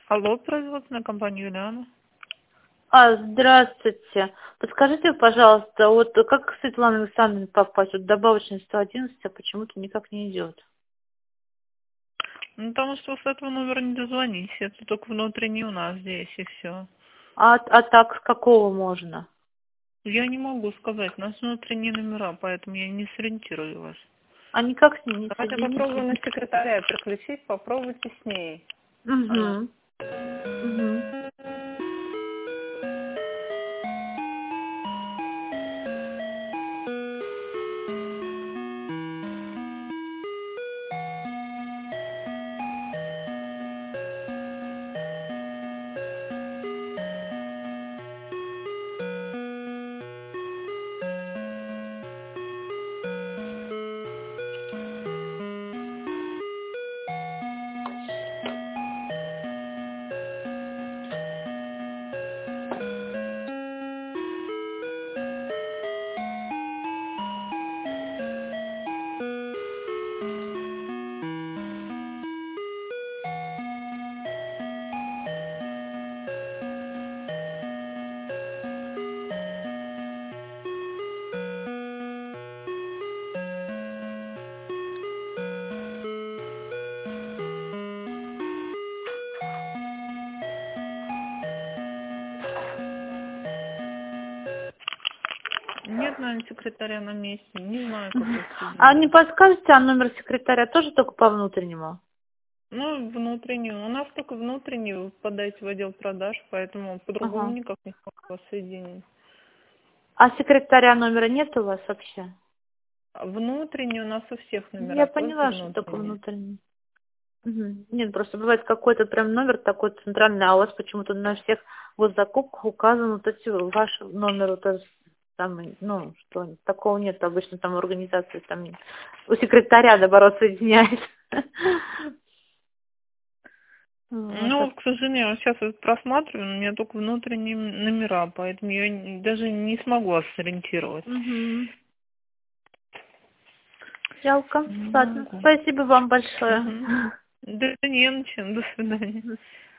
Алло, производственная компания Юлиана. Здравствуйте. Подскажите, пожалуйста, вот как к Светлане Александровне попасть? Вот добавочный 111, а почему-то никак не идет. Ну, потому что с этого номера не дозвонить. Это только внутренний у нас здесь, и все. А так с какого можно? Я не могу сказать. У нас внутренние номера, поэтому я не сориентирую вас. А никак с ней не Давайте соединить? попробуем на секретаря переключить, попробуйте с ней. Она. Угу. Угу. Нет, наверное, секретаря на месте. Не знаю, как вас А не соединить. подскажете, а номер секретаря тоже только по внутреннему? Ну, внутреннюю. У нас только внутреннюю. Вы подаете в отдел продаж, поэтому по-другому Ага. никак не могу вас соединить. А секретаря номера нет у вас вообще? А внутреннюю у нас у всех Я номера, только поняла, что только внутренние. внутренний. Мгм. Нет, просто бывает какой-то прям номер такой центральный, а у вас почему-то на всех госзакупках указан вот эти ваш номер, вот этот самый, ну, что такого нет обычно там у организации, там у секретаря, наоборот, соединяет. Вот. Ну, вот, к сожалению, сейчас вот просматриваю, у меня только внутренние номера, поэтому я даже не смогу вас сориентировать. Мгм. Жалко. Не Ладно, могу. спасибо вам большое. Угу. Да не на чем, до свидания.